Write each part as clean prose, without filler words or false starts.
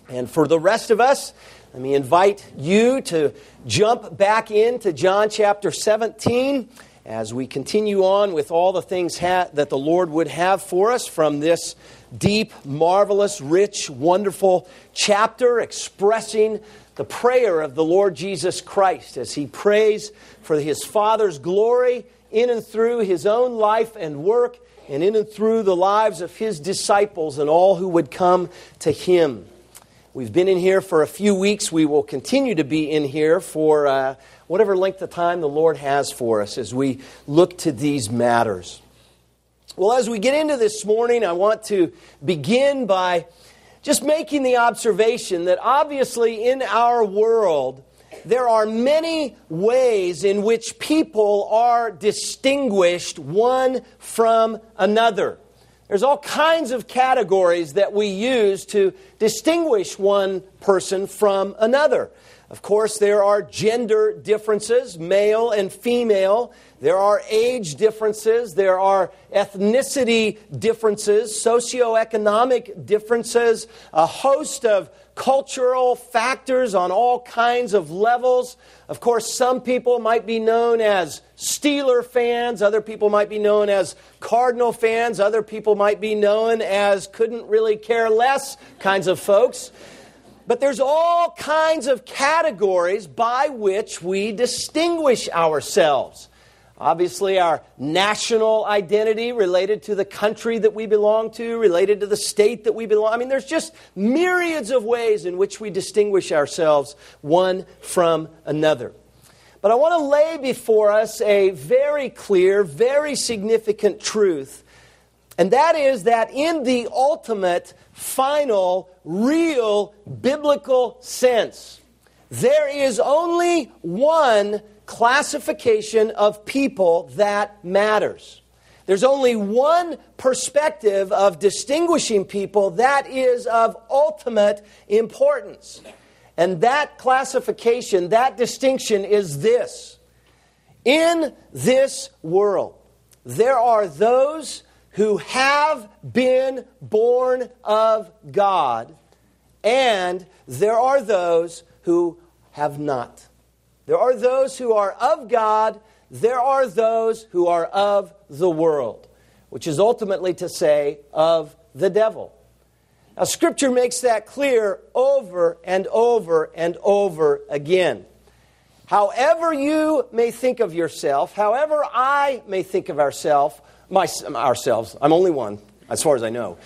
And for the rest of us, let me invite you to jump back into John chapter 17 as we continue on with all the things that the Lord would have for us from this deep, marvelous, rich, wonderful chapter expressing the prayer of the Lord Jesus Christ as He prays for His Father's glory in and through His own life and work and in and through the lives of His disciples and all who would come to Him. We've been in here for a few weeks. We will continue to be in here for whatever length of time the Lord has for us as we look to these matters. Well, as we get into this morning, I want to begin by just making the observation that obviously in our world, there are many ways in which people are distinguished one from another. There's all kinds of categories that we use to distinguish one person from another. Of course, there are gender differences, male and female. There are age differences. There are ethnicity differences, socioeconomic differences, a host of cultural factors on all kinds of levels. Of course, some people might be known as Steeler fans. Other people might be known as Cardinal fans. Other people might be known as couldn't really care less kinds of folks. But there's all kinds of categories by which we distinguish ourselves. Obviously, our national identity related to the country that we belong to, related to the state that we belong. I mean, there's just myriads of ways in which we distinguish ourselves one from another. But I want to lay before us a very clear, very significant truth, and that is that in the ultimate, final, real, biblical sense, there is only one classification of people that matters. There's only one perspective of distinguishing people that is of ultimate importance. And that classification, that distinction is this. In this world, there are those who have been born of God, and there are those who have not. There are those who are of God, there are those who are of the world, which is ultimately to say, of the devil. Now, Scripture makes that clear over and over and over again. However you may think of yourself, however I may think of ourselves, I'm only one, as far as I know.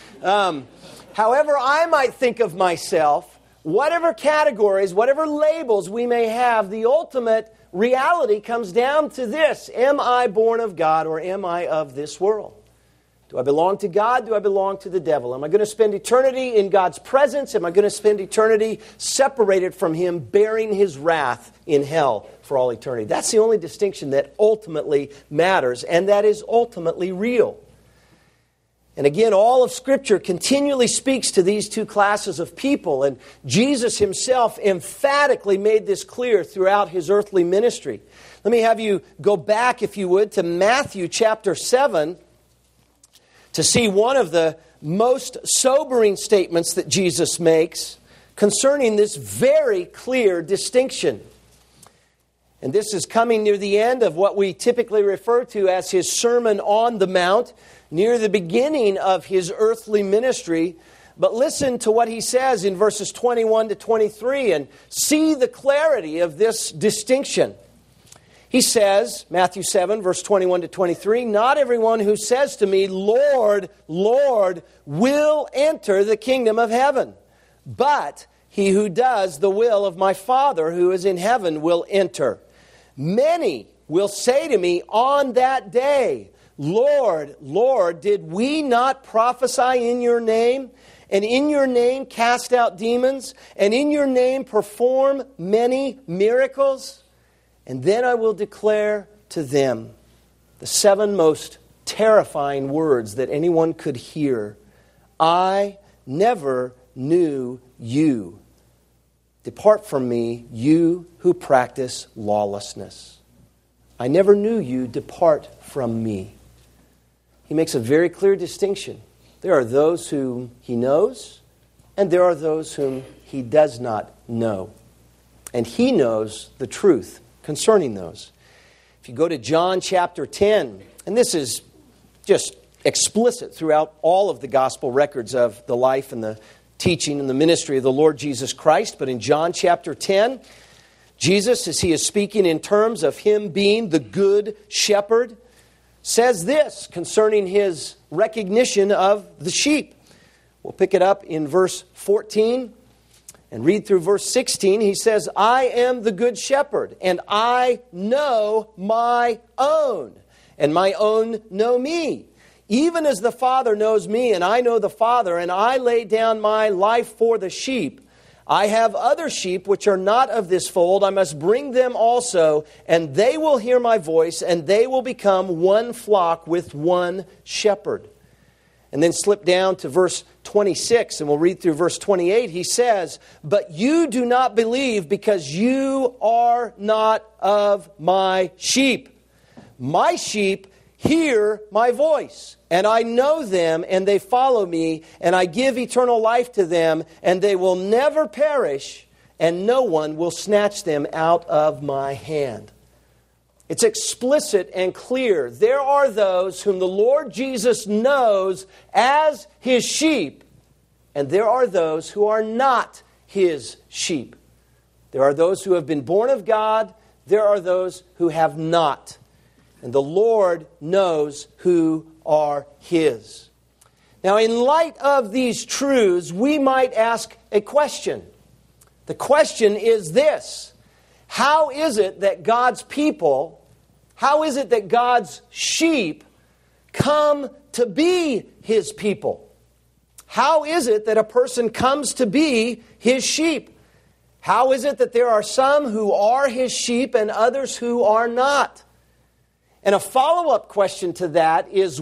However I might think of myself, whatever categories, whatever labels we may have, the ultimate reality comes down to this. Am I born of God or am I of this world? Do I belong to God? Do I belong to the devil? Am I going to spend eternity in God's presence? Am I going to spend eternity separated from Him, bearing His wrath in hell for all eternity? That's the only distinction that ultimately matters, and that is ultimately real. And again, all of Scripture continually speaks to these two classes of people, and Jesus Himself emphatically made this clear throughout His earthly ministry. Let me have you go back, if you would, to Matthew chapter 7 to see one of the most sobering statements that Jesus makes concerning this very clear distinction. And this is coming near the end of what we typically refer to as His Sermon on the Mount, near the beginning of His earthly ministry. But listen to what He says in verses 21 to 23 and see the clarity of this distinction. He says, Matthew 7, verse 21 to 23, "Not everyone who says to me, 'Lord, Lord,' will enter the kingdom of heaven, but he who does the will of my Father who is in heaven will enter. Many will say to me on that day, 'Lord, Lord, did we not prophesy in your name, and in your name cast out demons, and in your name perform many miracles?' And then I will declare to them the 7 most terrifying words that anyone could hear. 'I never knew you. Depart from me, you who practice lawlessness.' I never knew you. Depart from me." He makes a very clear distinction. There are those whom He knows, and there are those whom He does not know. And He knows the truth concerning those. If you go to John chapter 10, and this is just explicit throughout all of the gospel records of the life and the teaching and the ministry of the Lord Jesus Christ, but in John chapter 10, Jesus, as He is speaking in terms of Him being the good shepherd, says this concerning His recognition of the sheep. We'll pick it up in verse 14 and read through verse 16. He says, I am the good shepherd, and I know my own, and my own know me. Even as the Father knows me, and I know the Father, and I lay down my life for the sheep. I have other sheep which are not of this fold. I must bring them also, and they will hear my voice, and they will become one flock with one shepherd. And then slip down to verse 26, and we'll read through verse 28. He says, but you do not believe because you are not of my sheep. My sheep hear my voice, and I know them, and they follow me, and I give eternal life to them, and they will never perish, and no one will snatch them out of my hand. It's explicit and clear. There are those whom the Lord Jesus knows as His sheep, and there are those who are not His sheep. There are those who have been born of God. There are those who have not. And the Lord knows who are His. Now, in light of these truths, we might ask a question. The question is this: how is it that God's people, how is it that God's sheep come to be His people? How is it that a person comes to be His sheep? How is it that there are some who are His sheep and others who are not? And a follow-up question to that is,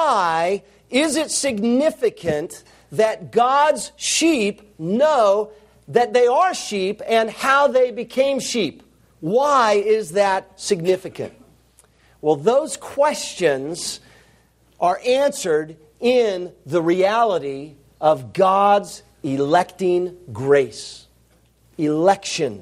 why is it significant that God's sheep know that they are sheep and how they became sheep? Why is that significant? Well, those questions are answered in the reality of God's electing grace. Election.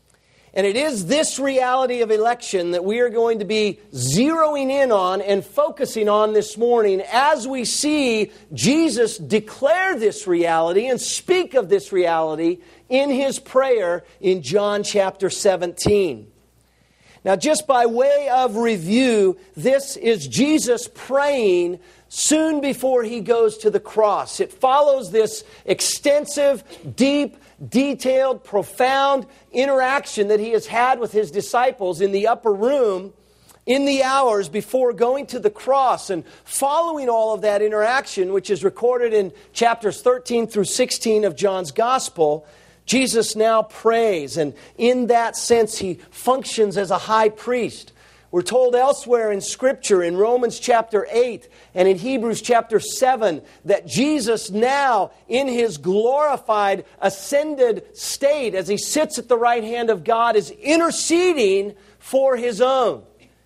And it is this reality of election that we are going to be zeroing in on and focusing on this morning as we see Jesus declare this reality and speak of this reality in His prayer in John chapter 17. Now, just by way of review, this is Jesus praying soon before He goes to the cross. It follows this extensive, deep, detailed, profound interaction that He has had with His disciples in the upper room in the hours before going to the cross. And following all of that interaction, which is recorded in chapters 13 through 16 of John's Gospel, Jesus now prays, and in that sense He functions as a high priest. We're told elsewhere in Scripture, in Romans chapter 8 and in Hebrews chapter 7, that Jesus now, in His glorified, ascended state, as He sits at the right hand of God, is interceding for His own.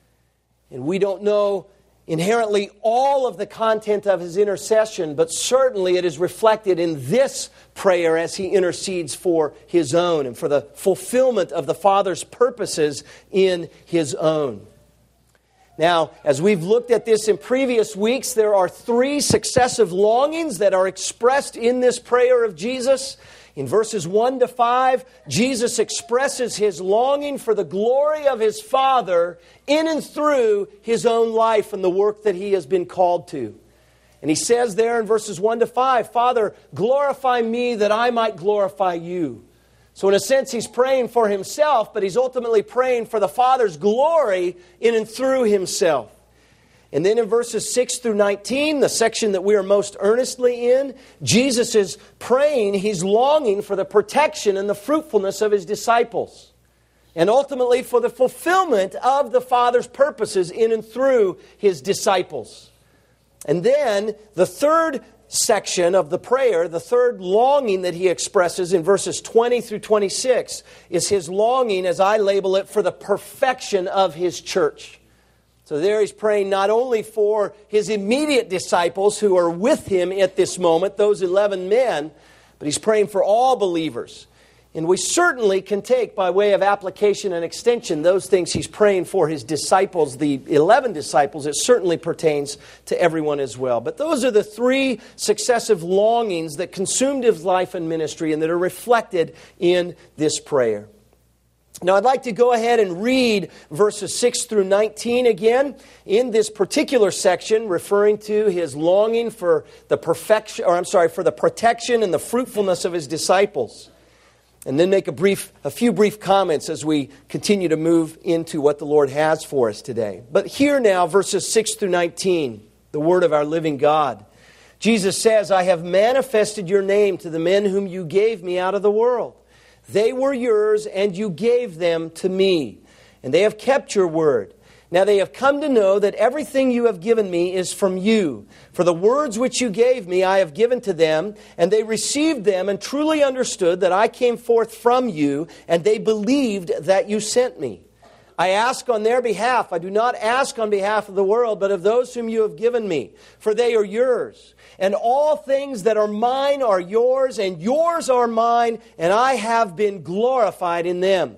And we don't know inherently all of the content of His intercession, but certainly it is reflected in this prayer as He intercedes for His own and for the fulfillment of the Father's purposes in His own. Now, as we've looked at this in previous weeks, there are three successive longings that are expressed in this prayer of Jesus. In verses 1 to 5, Jesus expresses His longing for the glory of His Father in and through His own life and the work that He has been called to. And He says there in verses 1 to 5, Father, glorify me that I might glorify you. So in a sense, He's praying for Himself, but He's ultimately praying for the Father's glory in and through Himself. And then in verses 6 through 19, the section that we are most earnestly in, Jesus is praying, He's longing for the protection and the fruitfulness of His disciples. And ultimately for the fulfillment of the Father's purposes in and through His disciples. And then the third section of the prayer, the third longing that He expresses in verses 20 through 26, is His longing, as I label it, for the perfection of His church. So there He's praying not only for His immediate disciples who are with Him at this moment, those 11 men, but he's praying for all believers. And we certainly can take, by way of application and extension, those things he's praying for his disciples, the 11 disciples. It certainly pertains to everyone as well. But those are the three successive longings that consumed his life and ministry and that are reflected in this prayer. Now, I'd like to go ahead and read verses 6 through 19 again in this particular section, referring to his longing for the for the protection and the fruitfulness of his disciples. And then make a few brief comments as we continue to move into what the Lord has for us today. But here now, verses 6 through 19, the word of our living God. Jesus says, I have manifested your name to the men whom you gave me out of the world. They were yours, and you gave them to me. And they have kept your word. Now they have come to know that everything you have given me is from you. For the words which you gave me I have given to them, and they received them and truly understood that I came forth from you, and they believed that you sent me. I ask on their behalf. I do not ask on behalf of the world, but of those whom you have given me, for they are yours. And all things that are mine are yours, and yours are mine, and I have been glorified in them.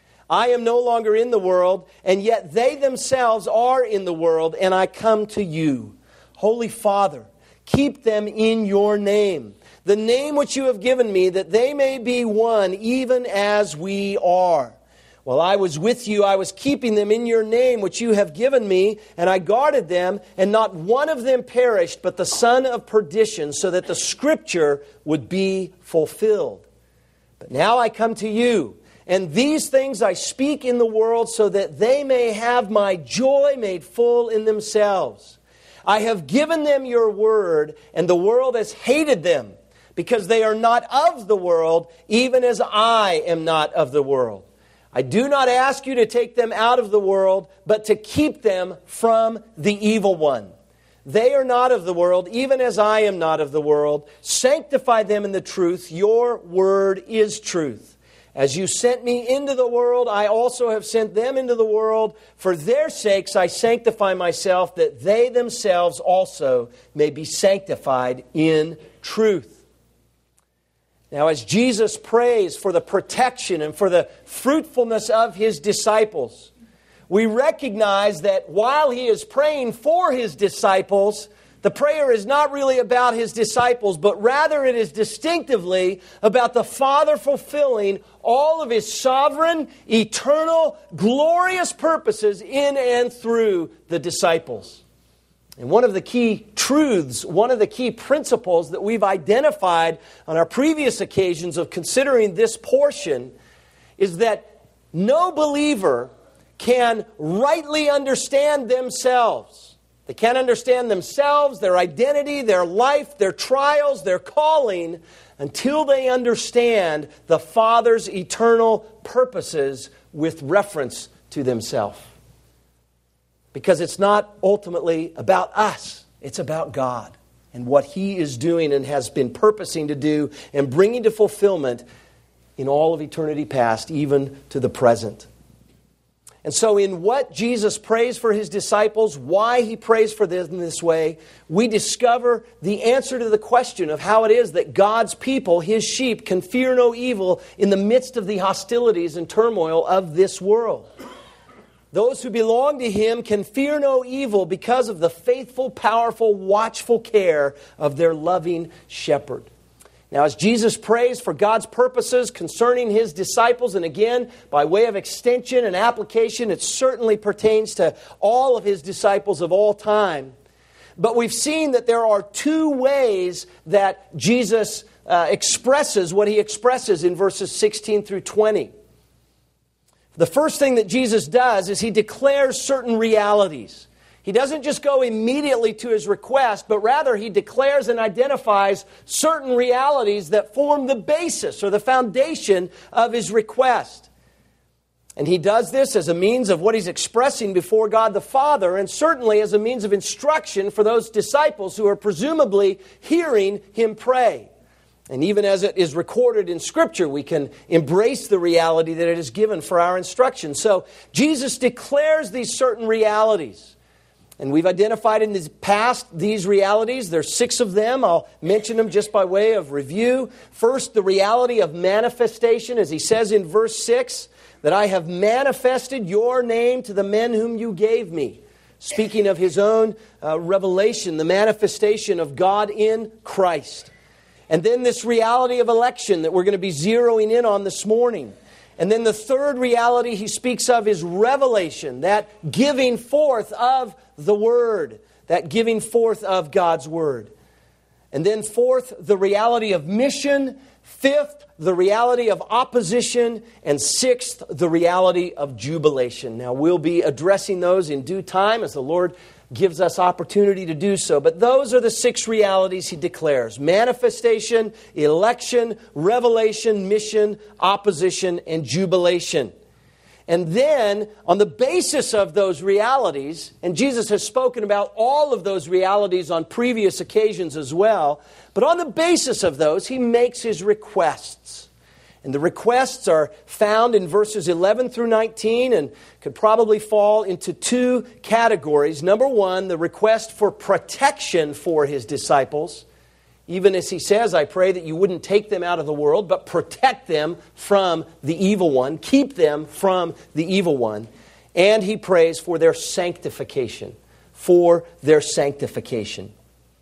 I am no longer in the world, and yet they themselves are in the world, and I come to you. Holy Father, keep them in your name, the name which you have given me, that they may be one, even as we are. While I was with you, I was keeping them in your name, which you have given me, and I guarded them, and not one of them perished, but the son of perdition, so that the Scripture would be fulfilled. But now I come to you, and these things I speak in the world, so that they may have my joy made full in themselves. I have given them your word, and the world has hated them, because they are not of the world, even as I am not of the world. I do not ask you to take them out of the world, but to keep them from the evil one. They are not of the world, even as I am not of the world. Sanctify them in the truth. Your word is truth. As you sent me into the world, I also have sent them into the world. For their sakes I sanctify myself, that they themselves also may be sanctified in truth. Now, as Jesus prays for the protection and for the fruitfulness of his disciples, we recognize that while he is praying for his disciples, the prayer is not really about his disciples, but rather it is distinctively about the Father fulfilling all of his sovereign, eternal, glorious purposes in and through the disciples. And one of the key truths, one of the key principles that we've identified on our previous occasions of considering this portion is that no believer can rightly understand themselves. They can't understand themselves, their identity, their life, their trials, their calling, until they understand the Father's eternal purposes with reference to themselves. Because it's not ultimately about us. It's about God and what He is doing and has been purposing to do and bringing to fulfillment in all of eternity past, even to the present. And so in what Jesus prays for His disciples, why He prays for them in this way, we discover the answer to the question of how it is that God's people, His sheep, can fear no evil in the midst of the hostilities and turmoil of this world. Those who belong to Him can fear no evil because of the faithful, powerful, watchful care of their loving shepherd. Now, as Jesus prays for God's purposes concerning His disciples, and again, by way of extension and application, it certainly pertains to all of His disciples of all time. But we've seen that there are two ways that Jesus expresses what He expresses in verses 16 through 20. The first thing that Jesus does is He declares certain realities. He doesn't just go immediately to His request, but rather He declares and identifies certain realities that form the basis or the foundation of His request. And He does this as a means of what He's expressing before God the Father, and certainly as a means of instruction for those disciples who are presumably hearing Him pray. And even as it is recorded in Scripture, we can embrace the reality that it is given for our instruction. So Jesus declares these certain realities. And we've identified in the past these realities. There's 6 of them. I'll mention them just by way of review. First, the reality of manifestation, as he says in verse 6, that I have manifested your name to the men whom you gave me. Speaking of his own revelation, the manifestation of God in Christ. And then this reality of election that we're going to be zeroing in on this morning. And then the third reality he speaks of is revelation, that giving forth of the Word, that giving forth of God's Word. And then fourth, the reality of mission. Fifth, the reality of opposition. And sixth, the reality of jubilation. Now, we'll be addressing those in due time as the Lord gives us opportunity to do so. But those are the 6 realities he declares: manifestation, election, revelation, mission, opposition, and jubilation. And then, on the basis of those realities, and Jesus has spoken about all of those realities on previous occasions as well, but on the basis of those, he makes his requests. And the requests are found in verses 11 through 19 and could probably fall into 2 categories. Number 1, the request for protection for his disciples. Even as he says, I pray that you wouldn't take them out of the world, but protect them from the evil one. Keep them from the evil one. And he prays for their sanctification. For their sanctification.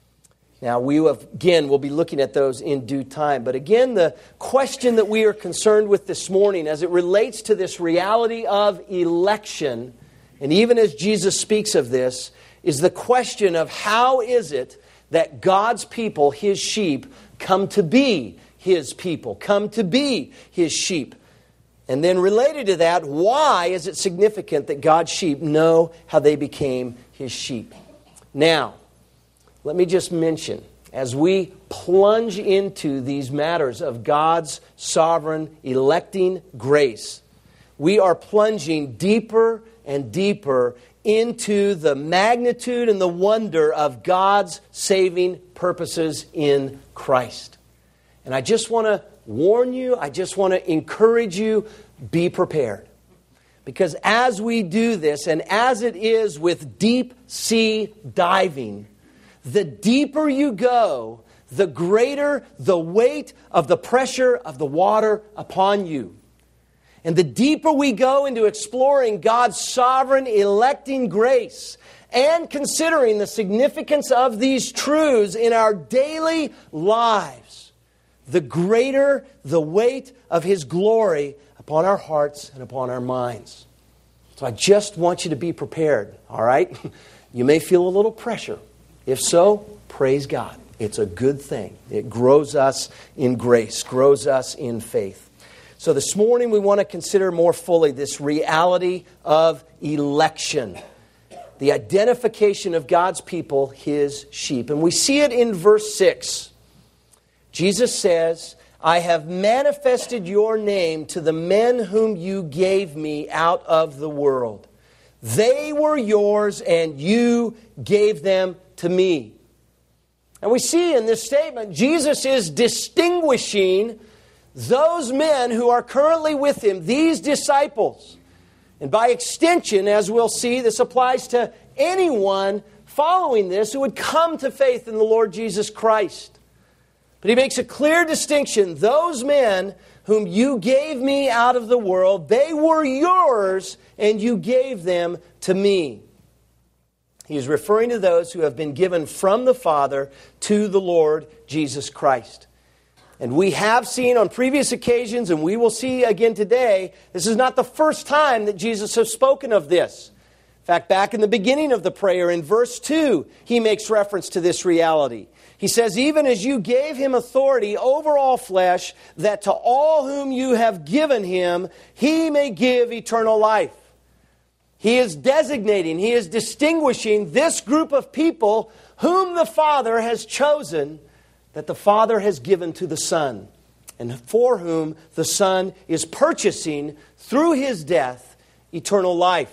Now, we'll be looking at those in due time. But again, the question that we are concerned with this morning as it relates to this reality of election, and even as Jesus speaks of this, is the question of how is it that God's people, His sheep, come to be His people, come to be His sheep. And then related to that, why is it significant that God's sheep know how they became His sheep? Now, let me just mention, as we plunge into these matters of God's sovereign electing grace, we are plunging deeper and deeper into the magnitude and the wonder of God's saving purposes in Christ. And I just want to warn you, I just want to encourage you, be prepared. Because as we do this, and as it is with deep sea diving, the deeper you go, the greater the weight of the pressure of the water upon you. And the deeper we go into exploring God's sovereign electing grace and considering the significance of these truths in our daily lives, the greater the weight of His glory upon our hearts and upon our minds. So I just want you to be prepared, all right? You may feel a little pressure. If so, praise God. It's a good thing. It grows us in grace, grows us in faith. So this morning we want to consider more fully this reality of election. The identification of God's people, His sheep. And we see it in verse 6. Jesus says, I have manifested your name to the men whom you gave me out of the world. They were yours and you gave them to me. And we see in this statement, Jesus is distinguishing those men who are currently with Him, these disciples. And by extension, as we'll see, this applies to anyone following this who would come to faith in the Lord Jesus Christ. But He makes a clear distinction. Those men whom you gave me out of the world, they were yours and you gave them to me. He is referring to those who have been given from the Father to the Lord Jesus Christ. And we have seen on previous occasions, and we will see again today, this is not the first time that Jesus has spoken of this. In fact, back in the beginning of the prayer, in verse 2, He makes reference to this reality. He says, even as you gave Him authority over all flesh, that to all whom you have given Him, He may give eternal life. He is designating, He is distinguishing this group of people whom the Father has chosen, that the Father has given to the Son, and for whom the Son is purchasing, through His death, eternal life.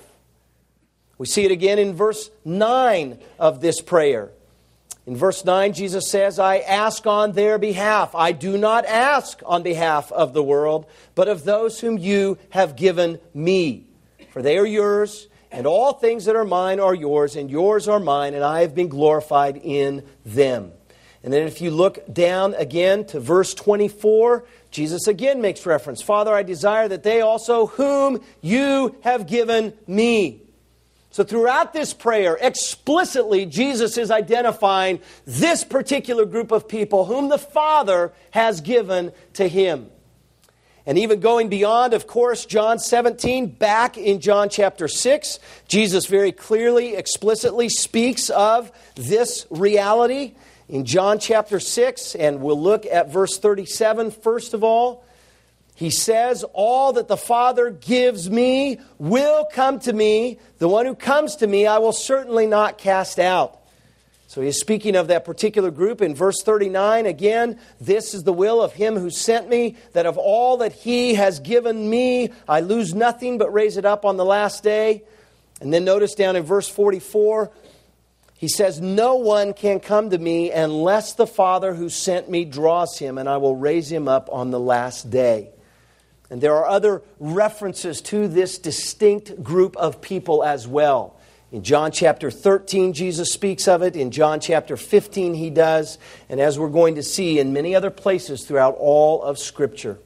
We see it again in verse 9 of this prayer. In verse 9, Jesus says, I ask on their behalf. I do not ask on behalf of the world, but of those whom you have given me. For they are yours, And all things that are mine are yours, and yours are mine, and I have been glorified in them. And then if you look down again to verse 24, Jesus again makes reference. Father, I desire that they also whom you have given me. So throughout this prayer, explicitly, Jesus is identifying this particular group of people whom the Father has given to Him. And even going beyond, of course, John 17, back in John chapter 6, Jesus very clearly, explicitly speaks of this reality in John chapter 6. And we'll look at verse 37 first of all. He says, all that the Father gives me will come to me. The one who comes to me I will certainly not cast out. So he is speaking of that particular group. In verse 39, again, this is the will of Him who sent me, that of all that He has given me, I lose nothing but raise it up on the last day. And then notice down in verse 44, he says, no one can come to me unless the Father who sent me draws him, and I will raise him up on the last day. And there are other references to this distinct group of people as well. In John chapter 13, Jesus speaks of it. In John chapter 15, He does. And as we're going to see in many other places throughout all of Scripture.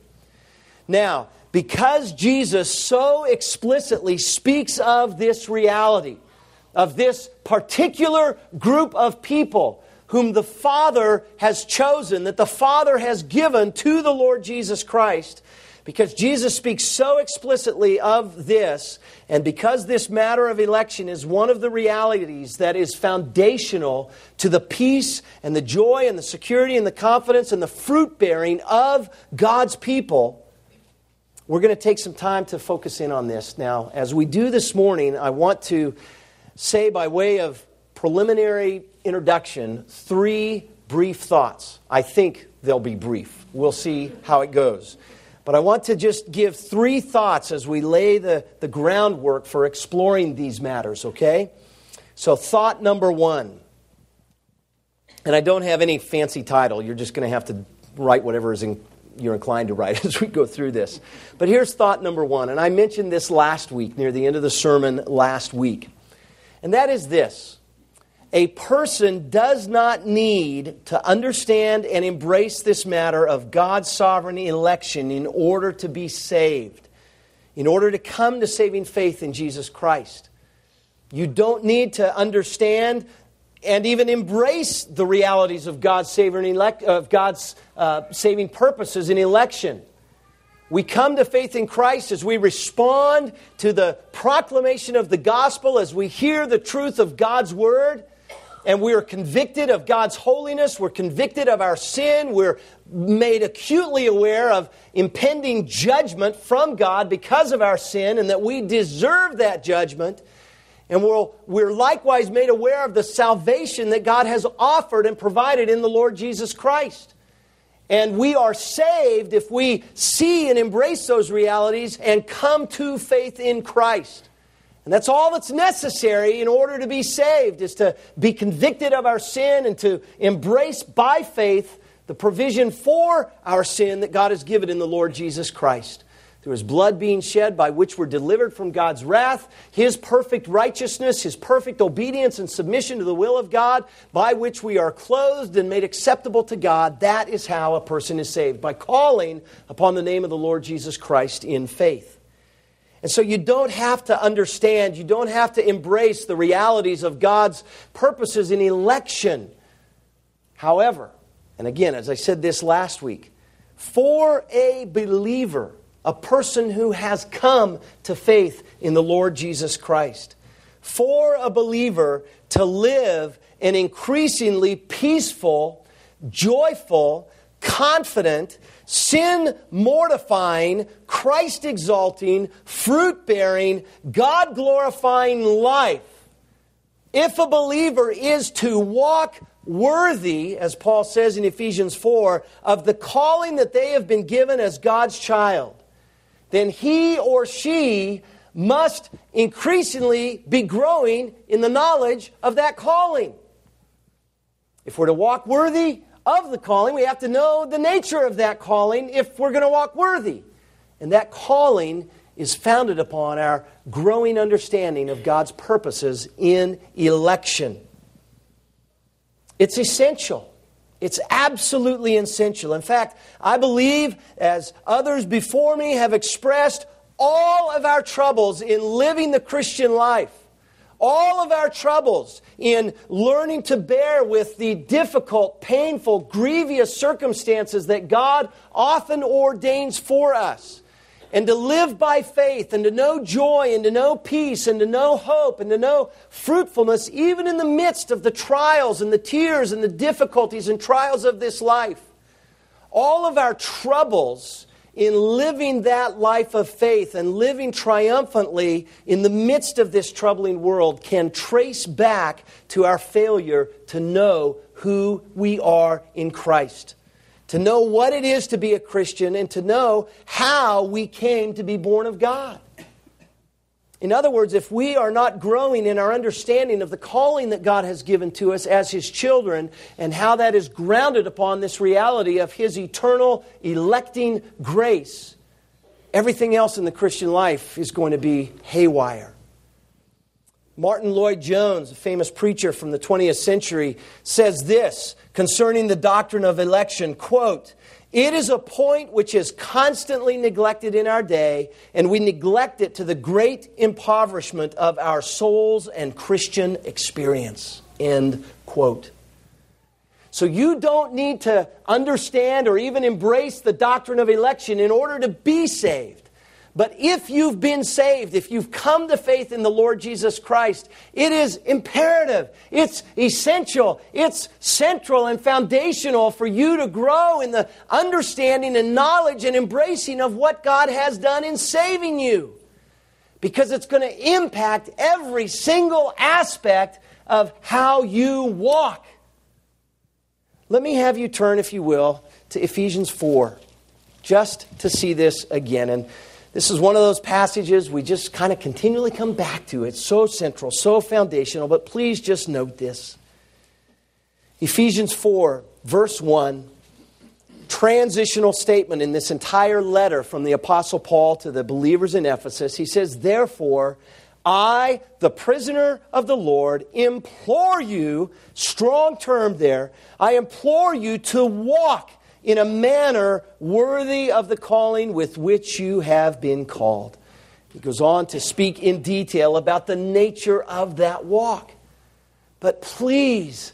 Now, because Jesus so explicitly speaks of this reality, of this particular group of people whom the Father has chosen, that the Father has given to the Lord Jesus Christ, because Jesus speaks so explicitly of this, and because this matter of election is one of the realities that is foundational to the peace and the joy and the security and the confidence and the fruit-bearing of God's people, we're going to take some time to focus in on this. Now, as we do this morning, I want to say by way of preliminary introduction, 3 brief thoughts. I think they'll be brief. We'll see how it goes. But I want to just give 3 thoughts as we lay the groundwork for exploring these matters, okay? So thought number 1. And I don't have any fancy title. You're just going to have to write whatever you're inclined to write as we go through this. But here's thought number 1. And I mentioned this last week, near the end of the sermon last week. And that is this. A person does not need to understand and embrace this matter of God's sovereign election in order to be saved, in order to come to saving faith in Jesus Christ. You don't need to understand and even embrace the realities of God's saving purposes in election. We come to faith in Christ as we respond to the proclamation of the gospel, as we hear the truth of God's word. And we are convicted of God's holiness. We're convicted of our sin. We're made acutely aware of impending judgment from God because of our sin, and that we deserve that judgment. And we're likewise made aware of the salvation that God has offered and provided in the Lord Jesus Christ. And we are saved if we see and embrace those realities and come to faith in Christ. And that's all that's necessary in order to be saved, is to be convicted of our sin and to embrace by faith the provision for our sin that God has given in the Lord Jesus Christ. Through His blood being shed, by which we're delivered from God's wrath, His perfect righteousness, His perfect obedience and submission to the will of God, by which we are clothed and made acceptable to God. That is how a person is saved, by calling upon the name of the Lord Jesus Christ in faith. And so you don't have to understand, you don't have to embrace the realities of God's purposes in election. However, and again, as I said this last week, for a believer, a person who has come to faith in the Lord Jesus Christ, for a believer to live an increasingly peaceful, joyful, confident, sin-mortifying, Christ-exalting, fruit-bearing, God-glorifying life. If a believer is to walk worthy, as Paul says in Ephesians 4, of the calling that they have been given as God's child, then he or she must increasingly be growing in the knowledge of that calling. If we're to walk worthy of the calling, we have to know the nature of that calling if we're going to walk worthy. And that calling is founded upon our growing understanding of God's purposes in election. It's essential. It's absolutely essential. In fact, I believe, as others before me have expressed, all of our troubles in living the Christian life, all of our troubles in learning to bear with the difficult, painful, grievous circumstances that God often ordains for us, and to live by faith, and to know joy, and to know peace, and to know hope, and to know fruitfulness, even in the midst of the trials and the tears and the difficulties and trials of this life. All of our troubles in living that life of faith and living triumphantly in the midst of this troubling world can trace back to our failure to know who we are in Christ. To know what it is to be a Christian, and to know how we came to be born of God. In other words, if we are not growing in our understanding of the calling that God has given to us as His children, and how that is grounded upon this reality of His eternal electing grace, everything else in the Christian life is going to be haywire. Martin Lloyd-Jones, a famous preacher from the 20th century, says this concerning the doctrine of election, quote, "It is a point which is constantly neglected in our day, and we neglect it to the great impoverishment of our souls and Christian experience." End quote. So you don't need to understand or even embrace the doctrine of election in order to be saved. But if you've been saved, if you've come to faith in the Lord Jesus Christ, it is imperative, it's essential, it's central and foundational for you to grow in the understanding and knowledge and embracing of what God has done in saving you. Because it's going to impact every single aspect of how you walk. Let me have you turn, if you will, to Ephesians 4, just to see this again. And this is one of those passages we just kind of continually come back to. It's so central, so foundational, but please just note this. Ephesians 4, verse 1, transitional statement in this entire letter from the Apostle Paul to the believers in Ephesus. He says, "Therefore, I, the prisoner of the Lord, implore you," strong term there, "I implore you to walk in a manner worthy of the calling with which you have been called." He goes on to speak in detail about the nature of that walk. But please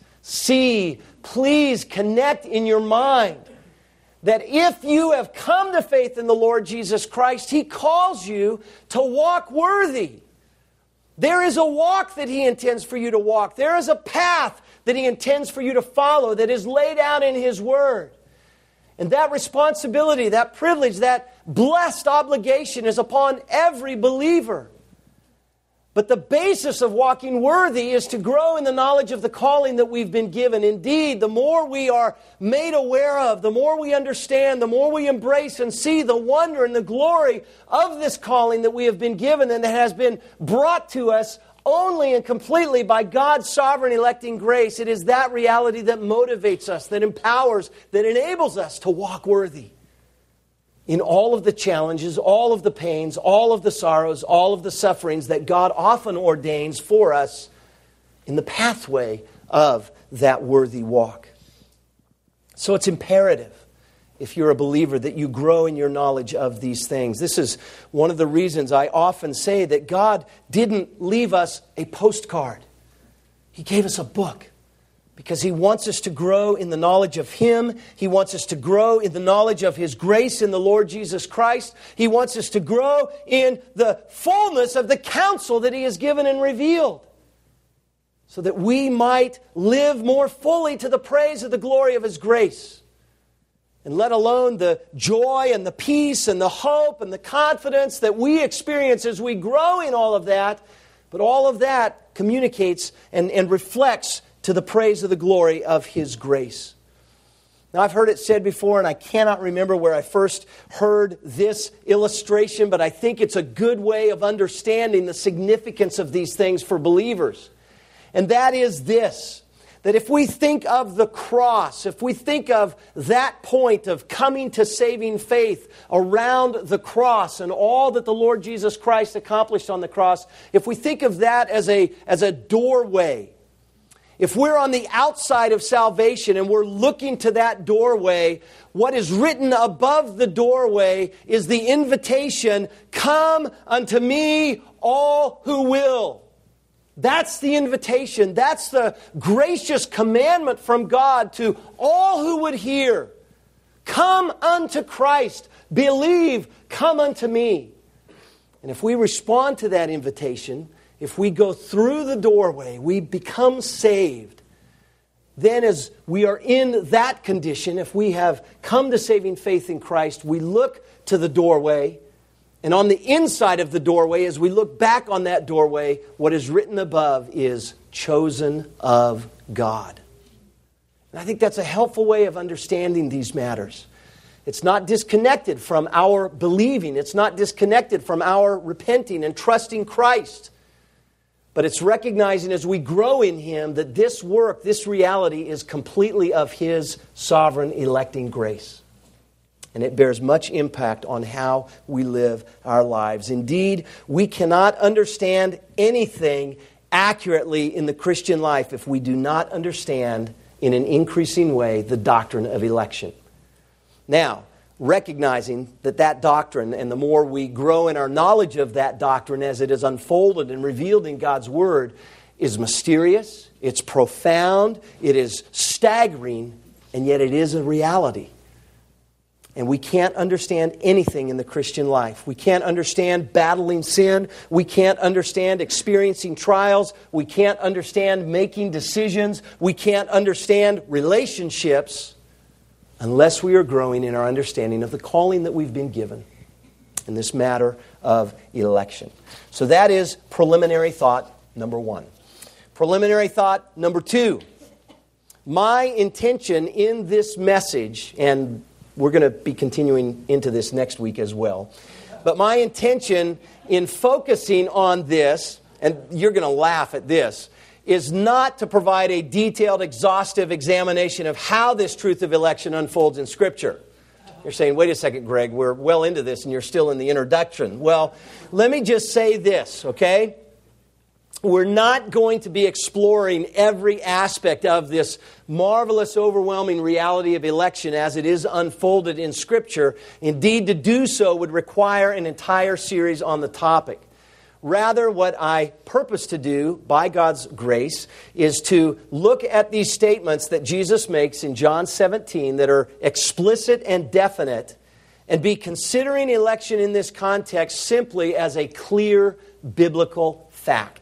connect in your mind that if you have come to faith in the Lord Jesus Christ, He calls you to walk worthy. There is a walk that He intends for you to walk. There is a path that He intends for you to follow that is laid out in His Word. And that responsibility, that privilege, that blessed obligation is upon every believer. But the basis of walking worthy is to grow in the knowledge of the calling that we've been given. Indeed, the more we are made aware of, the more we understand, the more we embrace and see the wonder and the glory of this calling that we have been given and that has been brought to us only and completely by God's sovereign electing grace. It is that reality that motivates us, that empowers, that enables us to walk worthy in all of the challenges, all of the pains, all of the sorrows, all of the sufferings that God often ordains for us in the pathway of that worthy walk. So it's imperative, if you're a believer, that you grow in your knowledge of these things. This is one of the reasons I often say that God didn't leave us a postcard. He gave us a book because He wants us to grow in the knowledge of Him. He wants us to grow in the knowledge of His grace in the Lord Jesus Christ. He wants us to grow in the fullness of the counsel that He has given and revealed, so that we might live more fully to the praise of the glory of His grace. And let alone the joy and the peace and the hope and the confidence that we experience as we grow in all of that. But all of that communicates and reflects to the praise of the glory of His grace. Now, I've heard it said before, and I cannot remember where I first heard this illustration, but I think it's a good way of understanding the significance of these things for believers. And that is this: that if we think of the cross, if we think of that point of coming to saving faith around the cross and all that the Lord Jesus Christ accomplished on the cross, if we think of that as a doorway, if we're on the outside of salvation and we're looking to that doorway, what is written above the doorway is the invitation, "Come unto me, all who will." That's the invitation. That's the gracious commandment from God to all who would hear. Come unto Christ. Believe. Come unto me. And if we respond to that invitation, if we go through the doorway, we become saved. Then as we are in that condition, if we have come to saving faith in Christ, we look to the doorway. And on the inside of the doorway, as we look back on that doorway, what is written above is chosen of God. And I think that's a helpful way of understanding these matters. It's not disconnected from our believing. It's not disconnected from our repenting and trusting Christ. But it's recognizing as we grow in Him that this work, this reality is completely of His sovereign electing grace. And it bears much impact on how we live our lives. Indeed, we cannot understand anything accurately in the Christian life if we do not understand in an increasing way the doctrine of election. Now, recognizing that doctrine, and the more we grow in our knowledge of that doctrine as it is unfolded and revealed in God's Word, is mysterious, it's profound, it is staggering, and yet it is a reality. And we can't understand anything in the Christian life. We can't understand battling sin. We can't understand experiencing trials. We can't understand making decisions. We can't understand relationships unless we are growing in our understanding of the calling that we've been given in this matter of election. So that is preliminary thought number one. Preliminary thought number two. My intention in this message, and we're going to be continuing into this next week as well. But my intention in focusing on this, and you're going to laugh at this, is not to provide a detailed, exhaustive examination of how this truth of election unfolds in Scripture. You're saying, wait a second, Greg, we're well into this and you're still in the introduction. Well, let me just say this, okay? We're not going to be exploring every aspect of this marvelous, overwhelming reality of election as it is unfolded in Scripture. Indeed, to do so would require an entire series on the topic. Rather, what I purpose to do, by God's grace, is to look at these statements that Jesus makes in John 17 that are explicit and definite, and be considering election in this context simply as a clear biblical fact.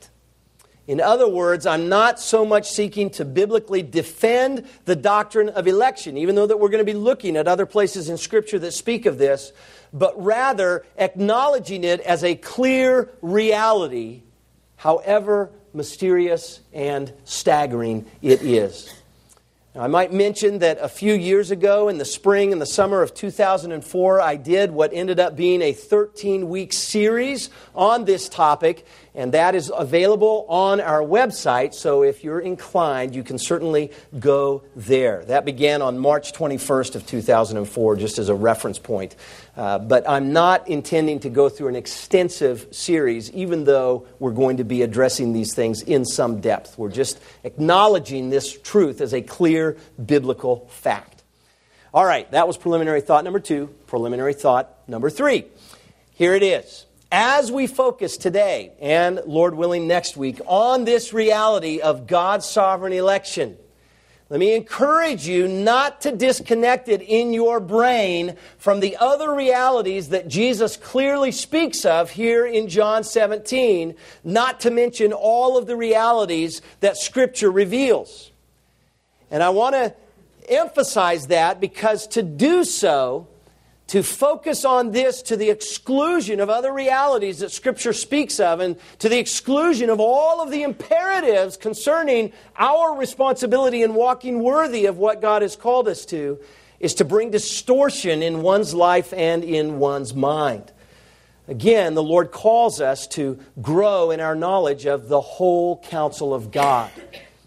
In other words, I'm not so much seeking to biblically defend the doctrine of election, even though that we're going to be looking at other places in Scripture that speak of this, but rather acknowledging it as a clear reality, however mysterious and staggering it is. Now, I might mention that a few years ago, in the spring and the summer of 2004, I did what ended up being a 13-week series on this topic, and that is available on our website, so if you're inclined, you can certainly go there. That began on March 21st of 2004, just as a reference point. But I'm not intending to go through an extensive series, even though we're going to be addressing these things in some depth. We're just acknowledging this truth as a clear biblical fact. All right, that was preliminary thought number 2. Preliminary thought number 3. Here it is. As we focus today, and Lord willing next week, on this reality of God's sovereign election, let me encourage you not to disconnect it in your brain from the other realities that Jesus clearly speaks of here in John 17, not to mention all of the realities that Scripture reveals. And I want to emphasize that because to do so, to focus on this to the exclusion of other realities that Scripture speaks of and to the exclusion of all of the imperatives concerning our responsibility in walking worthy of what God has called us to, is to bring distortion in one's life and in one's mind. Again, the Lord calls us to grow in our knowledge of the whole counsel of God.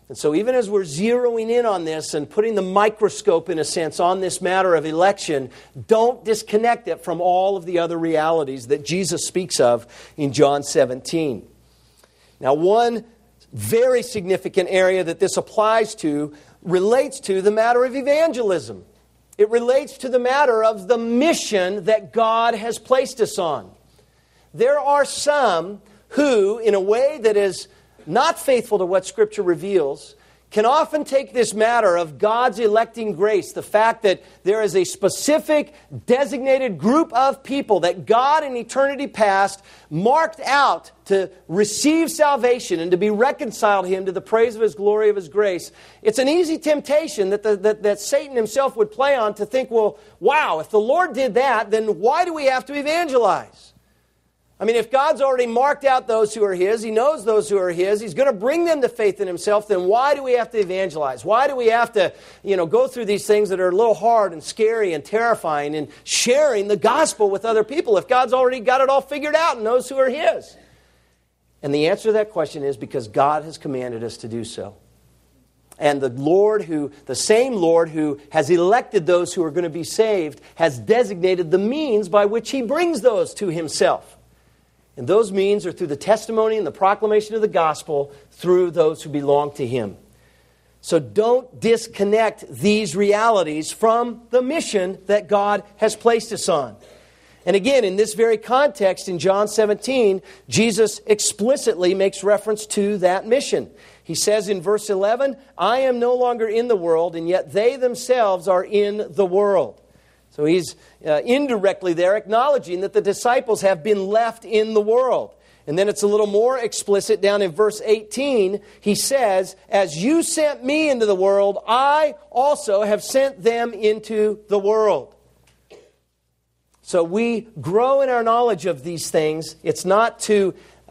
And so even as we're zeroing in on this and putting the microscope, in a sense, on this matter of election, don't disconnect it from all of the other realities that Jesus speaks of in John 17. Now, one very significant area that this applies to relates to the matter of evangelism. It relates to the matter of the mission that God has placed us on. There are some who, in a way that is not faithful to what Scripture reveals, can often take this matter of God's electing grace, the fact that there is a specific designated group of people that God in eternity past marked out to receive salvation and to be reconciled to Him to the praise of His glory, of His grace. It's an easy temptation that Satan himself would play on to think, well, wow, if the Lord did that, then why do we have to evangelize? I mean, if God's already marked out those who are His, He knows those who are His, He's going to bring them to faith in Himself, then why do we have to evangelize? Why do we have to, go through these things that are a little hard and scary and terrifying and sharing the gospel with other people if God's already got it all figured out and knows who are His? And the answer to that question is because God has commanded us to do so. And the same Lord who has elected those who are going to be saved has designated the means by which He brings those to Himself. And those means are through the testimony and the proclamation of the gospel through those who belong to Him. So don't disconnect these realities from the mission that God has placed us on. And again, in this very context, in John 17, Jesus explicitly makes reference to that mission. He says in verse 11, "I am no longer in the world, and yet they themselves are in the world." So he's indirectly there acknowledging that the disciples have been left in the world. And then it's a little more explicit down in verse 18. He says, "As you sent me into the world, I also have sent them into the world." So we grow in our knowledge of these things. It's not to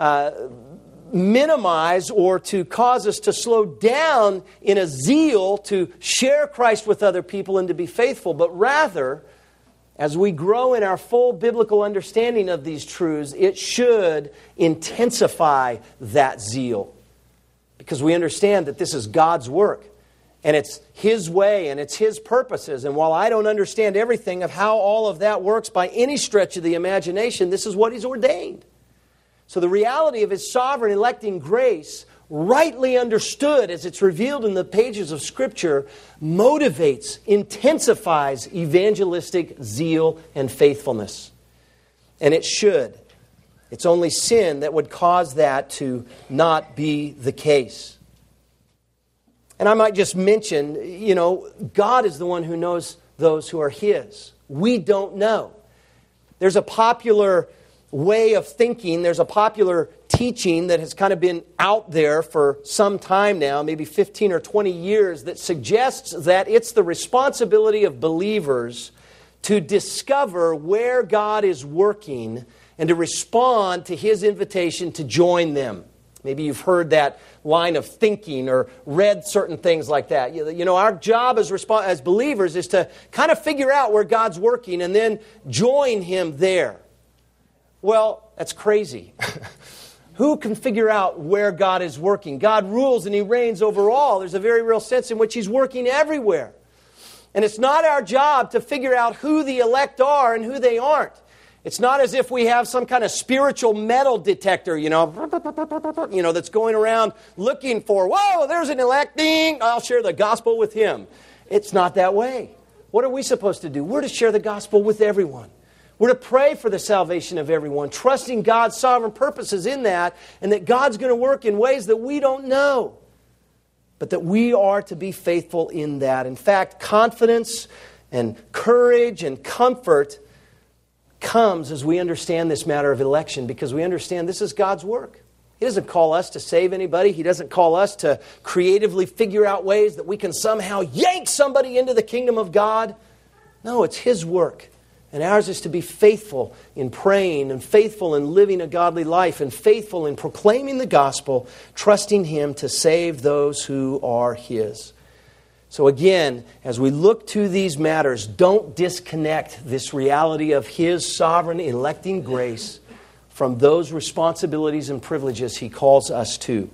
minimize or to cause us to slow down in a zeal to share Christ with other people and to be faithful, but rather, as we grow in our full biblical understanding of these truths, it should intensify that zeal. Because we understand that this is God's work. And it's His way and it's His purposes. And while I don't understand everything of how all of that works by any stretch of the imagination, this is what He's ordained. So the reality of His sovereign electing grace, rightly understood as it's revealed in the pages of Scripture, motivates, intensifies evangelistic zeal and faithfulness. And it should. It's only sin that would cause that to not be the case. And I might just mention, God is the one who knows those who are His. We don't know. There's a popular way of thinking, there's a popular teaching that has kind of been out there for some time now, maybe 15 or 20 years, that suggests that it's the responsibility of believers to discover where God is working and to respond to His invitation to join them. Maybe you've heard that line of thinking or read certain things like that. Our job as believers is to kind of figure out where God's working and then join Him there. Well, that's crazy. Who can figure out where God is working? God rules and He reigns over all. There's a very real sense in which He's working everywhere. And it's not our job to figure out who the elect are and who they aren't. It's not as if we have some kind of spiritual metal detector, that's going around looking for, whoa, there's an elect, ding, I'll share the gospel with him. It's not that way. What are we supposed to do? We're to share the gospel with everyone. We're to pray for the salvation of everyone, trusting God's sovereign purposes in that, and that God's going to work in ways that we don't know, but that we are to be faithful in that. In fact, confidence and courage and comfort comes as we understand this matter of election, because we understand this is God's work. He doesn't call us to save anybody. He doesn't call us to creatively figure out ways that we can somehow yank somebody into the kingdom of God. No, it's His work. And ours is to be faithful in praying and faithful in living a godly life and faithful in proclaiming the gospel, trusting Him to save those who are His. So again, as we look to these matters, don't disconnect this reality of His sovereign electing grace from those responsibilities and privileges He calls us to.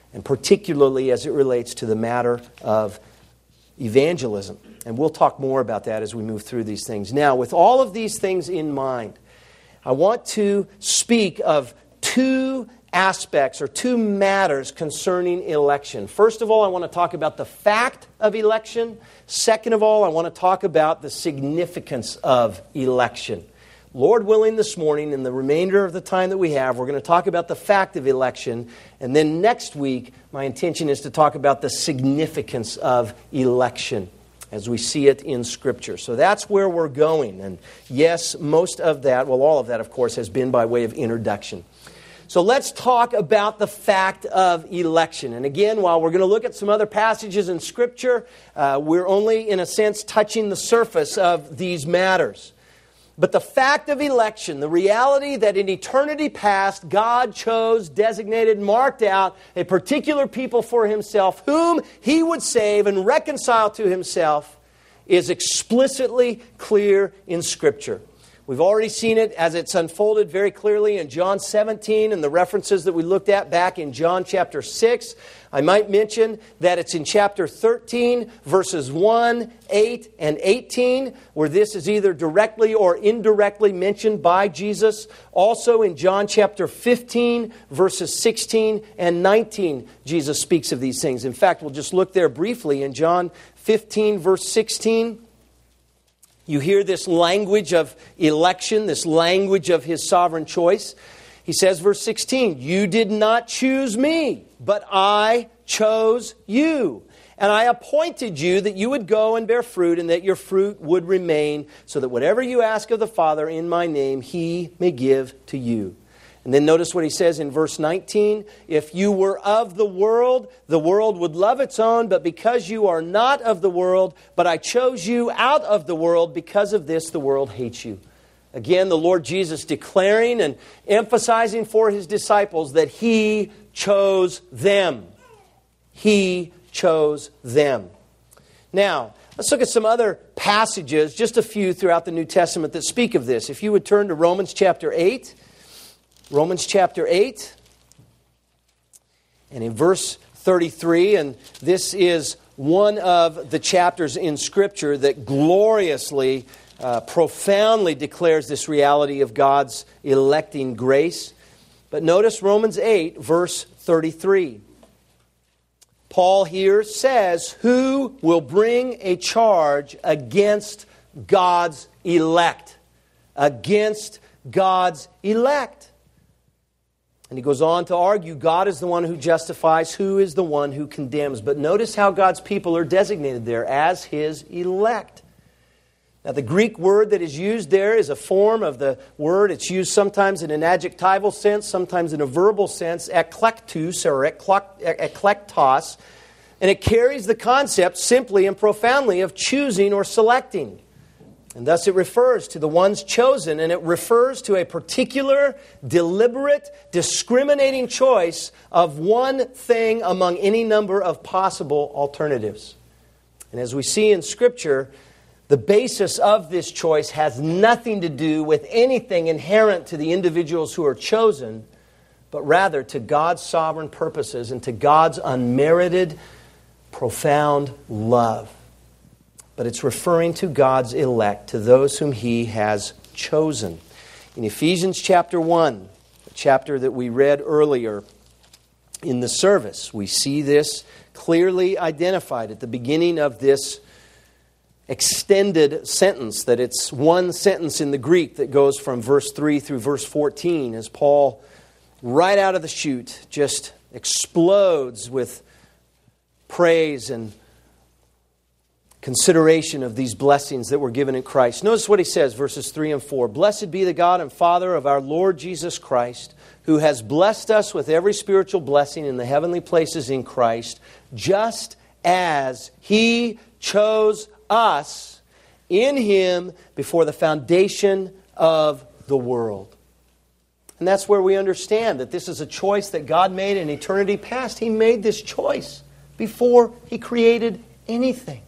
and particularly as it relates to the matter of evangelism. And we'll talk more about that as we move through these things. Now, with all of these things in mind, I want to speak of two aspects or two matters concerning election. First of all, I want to talk about the fact of election. Second of all, I want to talk about the significance of election. Lord willing, this morning, in the remainder of the time that we have, we're going to talk about the fact of election. And then next week, my intention is to talk about the significance of election as we see it in Scripture. So that's where we're going. And yes, most of that, well, all of that, of course, has been by way of introduction. So let's talk about the fact of election. And again, while we're going to look at some other passages in Scripture, we're only, in a sense, touching the surface of these matters. But the fact of election, the reality that in eternity past, God chose, designated, marked out a particular people for Himself, whom He would save and reconcile to Himself, is explicitly clear in Scripture. We've already seen it as it's unfolded very clearly in John 17 and the references that we looked at back in John chapter 6. I might mention that it's in chapter 13, verses 1, 8, and 18, where this is either directly or indirectly mentioned by Jesus. Also in John chapter 15, verses 16 and 19, Jesus speaks of these things. In fact, we'll just look there briefly in John 15, verse 16. You hear this language of election, this language of His sovereign choice. He says, verse 16, "You did not choose me, but I chose you. And I appointed you that you would go and bear fruit, and that your fruit would remain, so that whatever you ask of the Father in my name, He may give to you." And then notice what He says in verse 19. "If you were of the world would love its own, but because you are not of the world, but I chose you out of the world, because of this the world hates you." Again, the Lord Jesus declaring and emphasizing for His disciples that He chose them. He chose them. Now, let's look at some other passages, just a few throughout the New Testament that speak of this. If you would turn to Romans chapter 8. Romans chapter 8, and in verse 33, and this is one of the chapters in Scripture that gloriously, profoundly declares this reality of God's electing grace. But notice Romans 8, verse 33. Paul here says, "Who will bring a charge against God's elect?" Against God's elect. And he goes on to argue, God is the one who justifies, who is the one who condemns. But notice how God's people are designated there as His elect. Now, the Greek word that is used there is a form of the word. It's used sometimes in an adjectival sense, sometimes in a verbal sense, eklektos or eklektos. And it carries the concept simply and profoundly of choosing or selecting. And thus it refers to the ones chosen, and it refers to a particular, deliberate, discriminating choice of one thing among any number of possible alternatives. And as we see in Scripture, the basis of this choice has nothing to do with anything inherent to the individuals who are chosen, but rather to God's sovereign purposes and to God's unmerited, profound love. But it's referring to God's elect, to those whom He has chosen. In Ephesians chapter 1, the chapter that we read earlier in the service, we see this clearly identified at the beginning of this extended sentence, that it's one sentence in the Greek that goes from verse 3 through verse 14, as Paul, right out of the chute, just explodes with praise and consideration of these blessings that were given in Christ. Notice what he says, verses 3 and 4. "Blessed be the God and Father of our Lord Jesus Christ, who has blessed us with every spiritual blessing in the heavenly places in Christ, just as He chose us in Him before the foundation of the world." And that's where we understand that this is a choice that God made in eternity past. He made this choice before He created anything.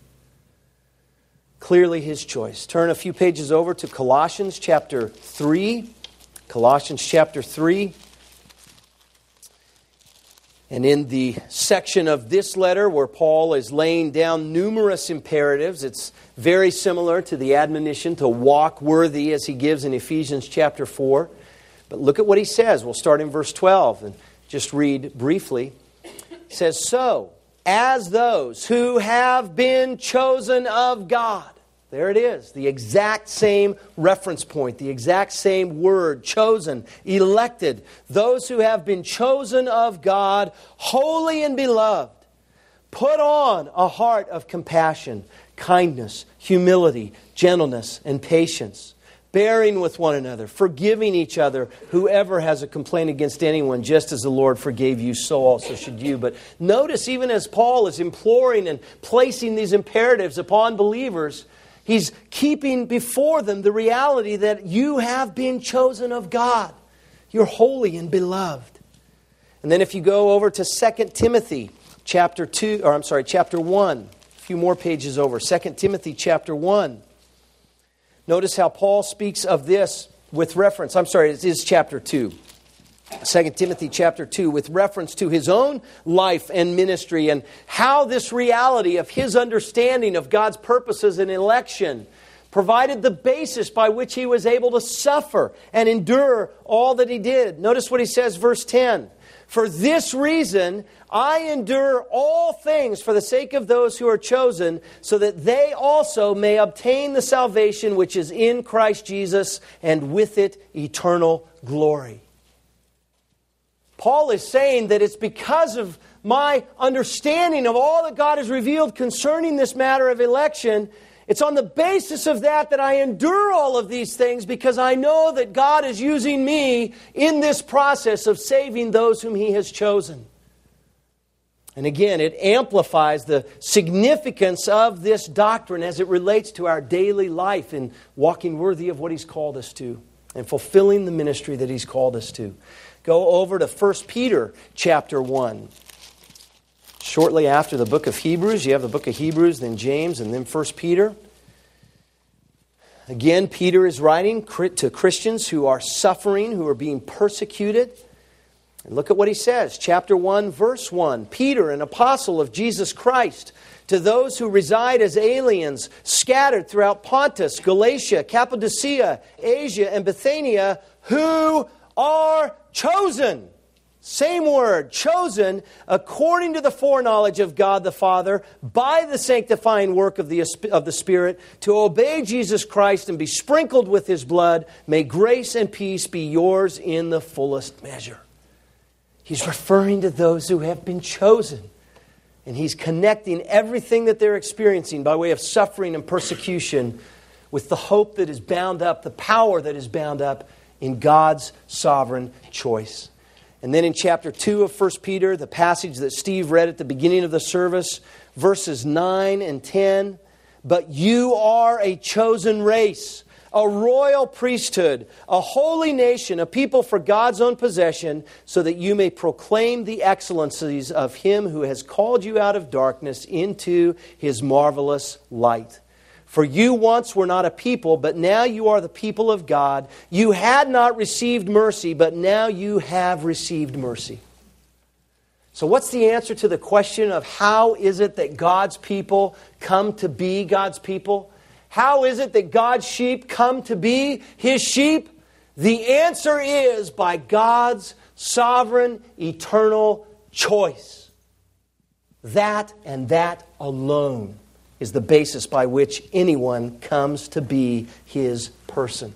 Clearly His choice. Turn a few pages over to Colossians chapter 3. Colossians chapter 3. And in the section of this letter where Paul is laying down numerous imperatives, it's very similar to the admonition to walk worthy as he gives in Ephesians chapter 4. But look at what he says. We'll start in verse 12 and just read briefly. It says, "So, as those who have been chosen of God," there it is, the exact same reference point, the exact same word, chosen, elected. Those who have been chosen of God, holy and beloved, put on a heart of compassion, kindness, humility, gentleness, and patience, bearing with one another, forgiving each other, whoever has a complaint against anyone, just as the Lord forgave you, so also should you. But notice, even as Paul is imploring and placing these imperatives upon believers, he's keeping before them the reality that you have been chosen of God. You're holy and beloved. And then if you go over to 2 Timothy chapter 1, a few more pages over, 2 Timothy chapter 1. Notice how Paul speaks of this with reference. It is chapter 2. 2 Timothy chapter 2, with reference to his own life and ministry and how this reality of his understanding of God's purposes and election provided the basis by which he was able to suffer and endure all that he did. Notice what he says, verse 10. "For this reason I endure all things for the sake of those who are chosen, so that they also may obtain the salvation which is in Christ Jesus, and with it eternal glory." Paul is saying that it's because of my understanding of all that God has revealed concerning this matter of election, it's on the basis of that I endure all of these things, because I know that God is using me in this process of saving those whom He has chosen. And again, it amplifies the significance of this doctrine as it relates to our daily life in walking worthy of what He's called us to and fulfilling the ministry that He's called us to. Go over to 1 Peter chapter 1. Shortly after the book of Hebrews, you have the book of Hebrews, then James, and then 1 Peter. Again, Peter is writing to Christians who are suffering, who are being persecuted. And look at what he says. Chapter 1, verse 1. "Peter, an apostle of Jesus Christ, to those who reside as aliens, scattered throughout Pontus, Galatia, Cappadocia, Asia, and Bithynia, who are chosen." Same word, chosen, according to the foreknowledge of God the Father, by the sanctifying work of the Spirit, to obey Jesus Christ and be sprinkled with His blood. May grace and peace be yours in the fullest measure. He's referring to those who have been chosen. And he's connecting everything that they're experiencing by way of suffering and persecution with the hope that is bound up, the power that is bound up in God's sovereign choice. And then in chapter 2 of 1 Peter, the passage that Steve read at the beginning of the service, verses 9 and 10, "But you are a chosen race, a royal priesthood, a holy nation, a people for God's own possession, so that you may proclaim the excellencies of Him who has called you out of darkness into His marvelous light. For you once were not a people, but now you are the people of God. You had not received mercy, but now you have received mercy." So what's the answer to the question of how is it that God's people come to be God's people? How is it that God's sheep come to be His sheep? The answer is by God's sovereign, eternal choice. That and that alone is the basis by which anyone comes to be His person.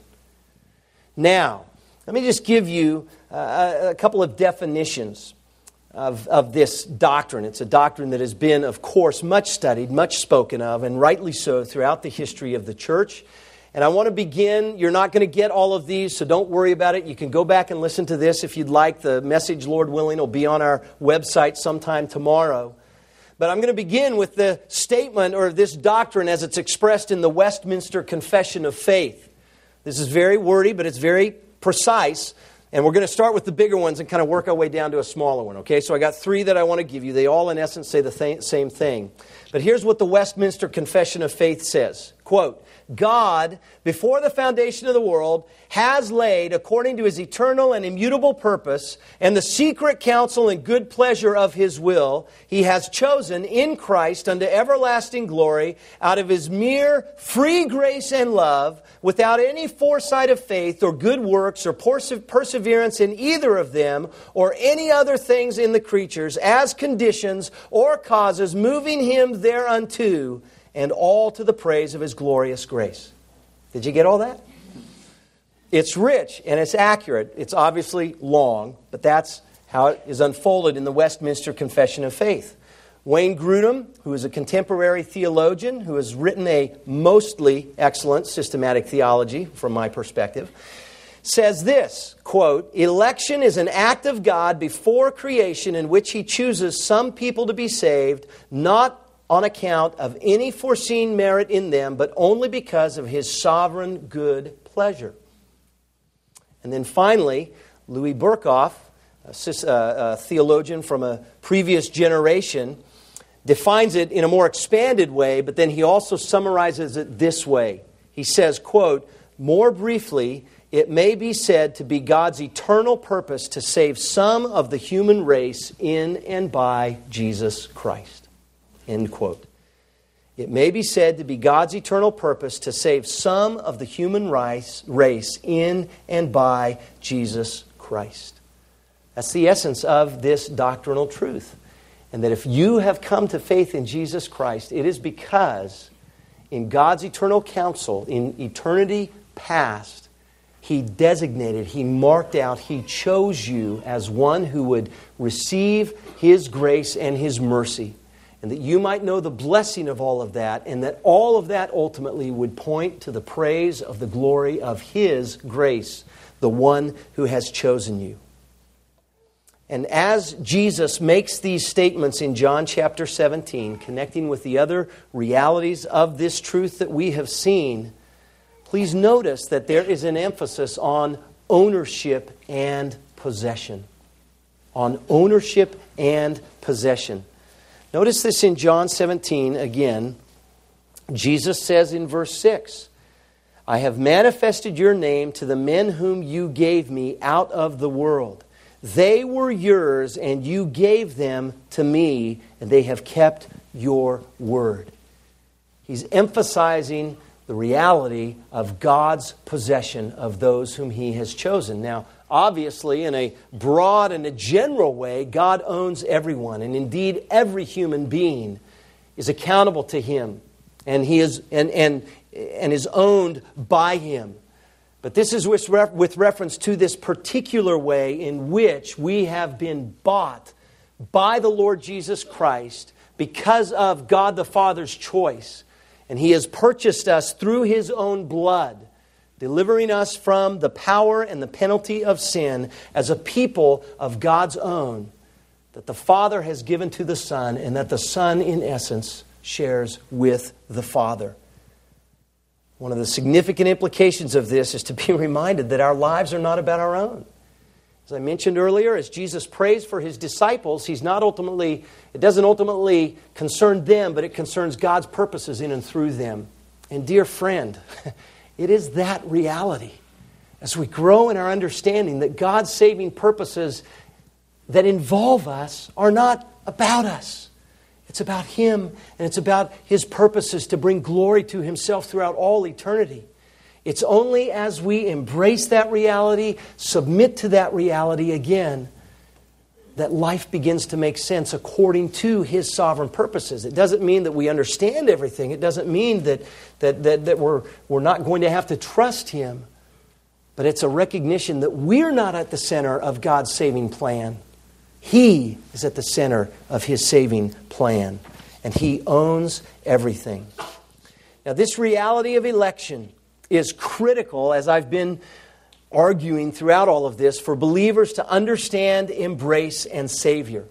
Now, let me just give you a couple of definitions of this doctrine. It's a doctrine that has been, of course, much studied, much spoken of, and rightly so throughout the history of the church. And I want to begin, you're not going to get all of these, so don't worry about it. You can go back and listen to this if you'd like. The message, Lord willing, will be on our website sometime tomorrow. But I'm going to begin with the statement or this doctrine as it's expressed in the Westminster Confession of Faith. This is very wordy, but it's very precise. And we're going to start with the bigger ones and kind of work our way down to a smaller one. Okay, so I got three that I want to give you. They all, in essence, say the same thing. But here's what the Westminster Confession of Faith says. Quote, God, before the foundation of the world, has laid, according to His eternal and immutable purpose, and the secret counsel and good pleasure of His will, He has chosen in Christ unto everlasting glory, out of His mere free grace and love, without any foresight of faith or good works or perseverance in either of them, or any other things in the creatures, as conditions or causes moving Him thereunto, and all to the praise of His glorious grace. Did you get all that? It's rich and it's accurate. It's obviously long, but that's how it is unfolded in the Westminster Confession of Faith. Wayne Grudem, who is a contemporary theologian who has written a mostly excellent systematic theology from my perspective, says this, quote, election is an act of God before creation in which He chooses some people to be saved, not on account of any foreseen merit in them, but only because of His sovereign good pleasure. And then finally, Louis Berkhoff, a theologian from a previous generation, defines it in a more expanded way, but then he also summarizes it this way. He says, quote, more briefly, it may be said to be God's eternal purpose to save some of the human race in and by Jesus Christ. End quote. It may be said to be God's eternal purpose to save some of the human race in and by Jesus Christ. That's the essence of this doctrinal truth. And that if you have come to faith in Jesus Christ, it is because in God's eternal counsel, in eternity past, He designated, He marked out, He chose you as one who would receive His grace and His mercy. And that you might know the blessing of all of that, and that all of that ultimately would point to the praise of the glory of His grace, the one who has chosen you. And as Jesus makes these statements in John chapter 17, connecting with the other realities of this truth that we have seen, please notice that there is an emphasis on ownership and possession. On ownership and possession. Notice this in John 17 again. Jesus says in verse 6, I have manifested your name to the men whom you gave me out of the world. They were yours, and you gave them to me, and they have kept your word. He's emphasizing the reality of God's possession of those whom He has chosen. Now, obviously, in a broad and a general way, God owns everyone, and indeed every human being is accountable to Him, and he is and is owned by Him. But this is with reference to this particular way in which we have been bought by the Lord Jesus Christ because of God the Father's choice, and He has purchased us through His own blood, delivering us from the power and the penalty of sin as a people of God's own that the Father has given to the Son, and that the Son, in essence, shares with the Father. One of the significant implications of this is to be reminded that our lives are not about our own. As I mentioned earlier, as Jesus prays for His disciples, it doesn't ultimately concern them, but it concerns God's purposes in and through them. And dear friend, it is that reality, as we grow in our understanding that God's saving purposes that involve us are not about us. It's about Him, and it's about His purposes to bring glory to Himself throughout all eternity. It's only as we embrace that reality, submit to that reality again, that life begins to make sense according to His sovereign purposes. It doesn't mean that we understand everything. It doesn't mean that we're not going to have to trust Him. But it's a recognition that we're not at the center of God's saving plan. He is at the center of His saving plan, and He owns everything. Now, this reality of election is critical, as I've been arguing throughout all of this, for believers to understand, embrace, and savor.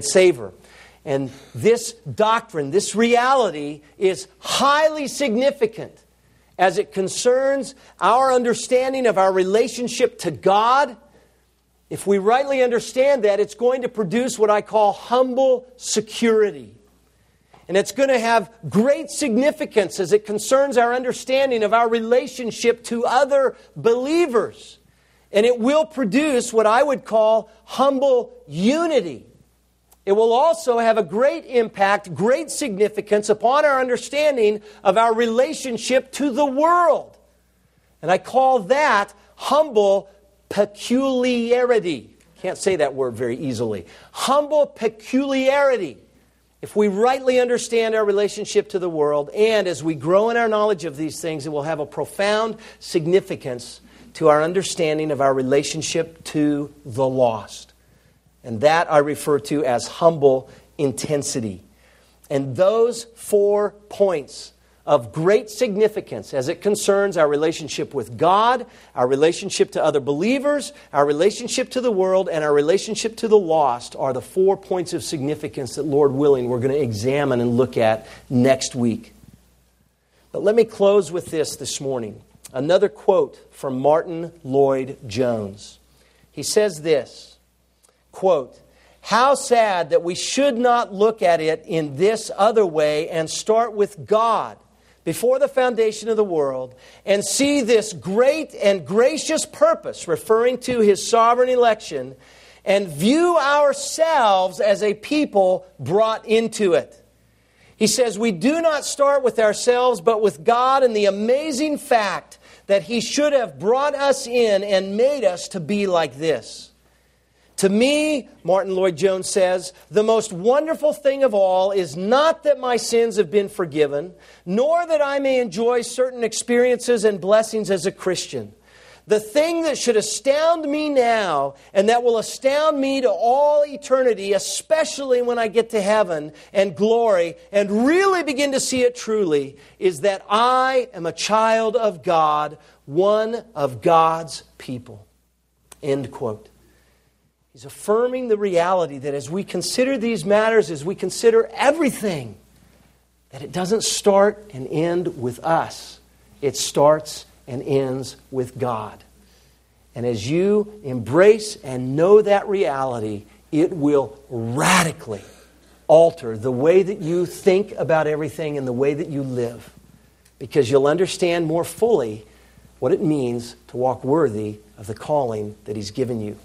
And this doctrine, this reality, is highly significant as it concerns our understanding of our relationship to God. If we rightly understand that, it's going to produce what I call humble security. And it's going to have great significance as it concerns our understanding of our relationship to other believers. And it will produce what I would call humble unity. It will also have a great impact, great significance upon our understanding of our relationship to the world. And I call that humble peculiarity. Can't say that word very easily. Humble peculiarity. If we rightly understand our relationship to the world, and as we grow in our knowledge of these things, it will have a profound significance to our understanding of our relationship to the lost. And that I refer to as humble intensity. And those 4 points of great significance as it concerns our relationship with God, our relationship to other believers, our relationship to the world, and our relationship to the lost are the 4 points of significance that, Lord willing, we're going to examine and look at next week. But let me close with this morning. Another quote from Martin Lloyd-Jones. He says this, quote, "How sad that we should not look at it in this other way and start with God before the foundation of the world and see this great and gracious purpose," referring to His sovereign election, "and view ourselves as a people brought into it." He says, we do not start with ourselves, but with God and the amazing fact that He should have brought us in and made us to be like this. To me, Martin Lloyd-Jones says, the most wonderful thing of all is not that my sins have been forgiven, nor that I may enjoy certain experiences and blessings as a Christian. The thing that should astound me now, and that will astound me to all eternity, especially when I get to heaven and glory and really begin to see it truly, is that I am a child of God, one of God's people. End quote. He's affirming the reality that as we consider these matters, as we consider everything, that it doesn't start and end with us. It starts and ends with God. And as you embrace and know that reality, it will radically alter the way that you think about everything and the way that you live. Because you'll understand more fully what it means to walk worthy of the calling that He's given you.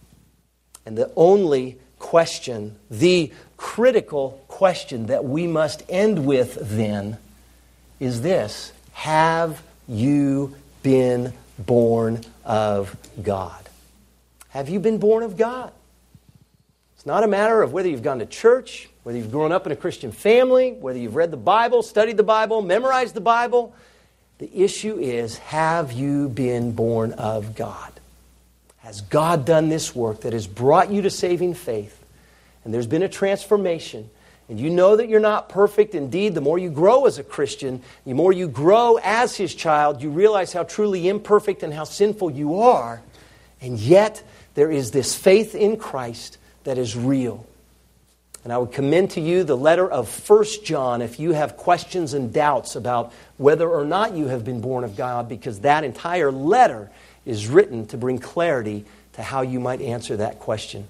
And the only question, the critical question that we must end with then is this: have you been born of God? Have you been born of God? It's not a matter of whether you've gone to church, whether you've grown up in a Christian family, whether you've read the Bible, studied the Bible, memorized the Bible. The issue is, have you been born of God? Has God done this work that has brought you to saving faith? And there's been a transformation. And you know that you're not perfect. Indeed, the more you grow as a Christian, the more you grow as His child, you realize how truly imperfect and how sinful you are. And yet, there is this faith in Christ that is real. And I would commend to you the letter of 1 John if you have questions and doubts about whether or not you have been born of God, because that entire letter is written to bring clarity to how you might answer that question.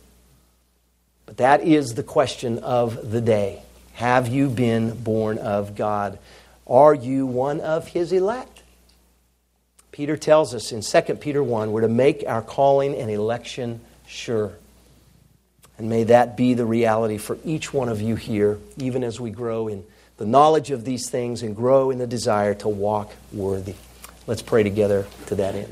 But that is the question of the day. Have you been born of God? Are you one of His elect? Peter tells us in 2 Peter 1, we're to make our calling and election sure. And may that be the reality for each one of you here, even as we grow in the knowledge of these things and grow in the desire to walk worthy. Let's pray together to that end.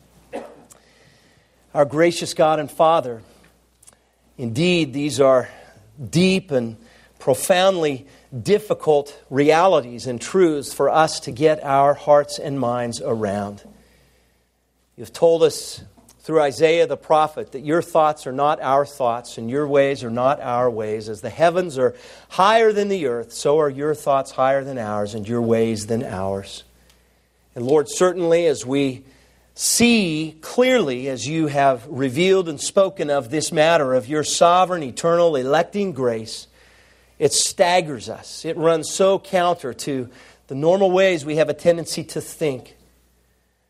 Our gracious God and Father, indeed, these are deep and profoundly difficult realities and truths for us to get our hearts and minds around. You've told us through Isaiah the prophet that your thoughts are not our thoughts and your ways are not our ways. As the heavens are higher than the earth, so are your thoughts higher than ours and your ways than ours. And Lord, certainly as we see clearly, as you have revealed and spoken of this matter of your sovereign, eternal, electing grace, it staggers us. It runs so counter to the normal ways we have a tendency to think.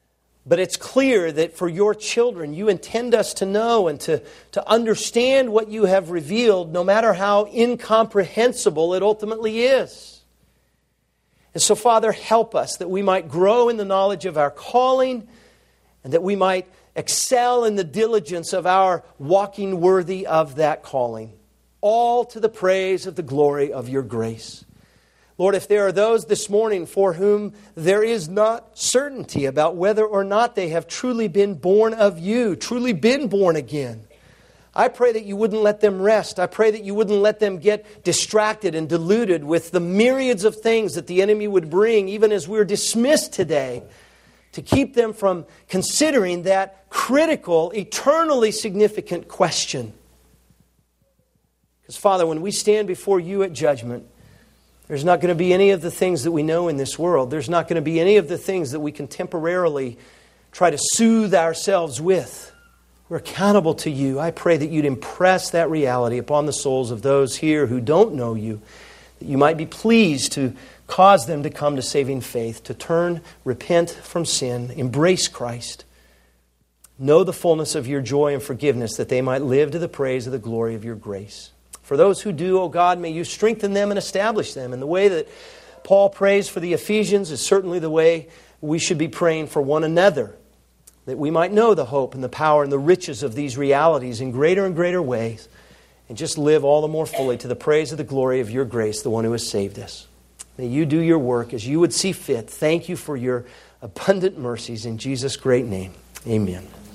But it's clear that for your children, you intend us to know and to understand what you have revealed, no matter how incomprehensible it ultimately is. And so, Father, help us that we might grow in the knowledge of our calling and that we might excel in the diligence of our walking worthy of that calling, all to the praise of the glory of your grace. Lord, if there are those this morning for whom there is not certainty about whether or not they have truly been born of you, truly been born again, I pray that you wouldn't let them rest. I pray that you wouldn't let them get distracted and deluded with the myriads of things that the enemy would bring, even as we're dismissed today, to keep them from considering that critical, eternally significant question. Because, Father, when we stand before you at judgment, there's not going to be any of the things that we know in this world. There's not going to be any of the things that we can temporarily try to soothe ourselves with. We're accountable to you. I pray that you'd impress that reality upon the souls of those here who don't know you, that you might be pleased to cause them to come to saving faith, to turn, repent from sin, embrace Christ, know the fullness of your joy and forgiveness, that they might live to the praise of the glory of your grace. For those who do, O God, may you strengthen them and establish them. And the way that Paul prays for the Ephesians is certainly the way we should be praying for one another, that we might know the hope and the power and the riches of these realities in greater and greater ways, and just live all the more fully to the praise of the glory of your grace, the one who has saved us. May you do your work as you would see fit. Thank you for your abundant mercies in Jesus' great name. Amen.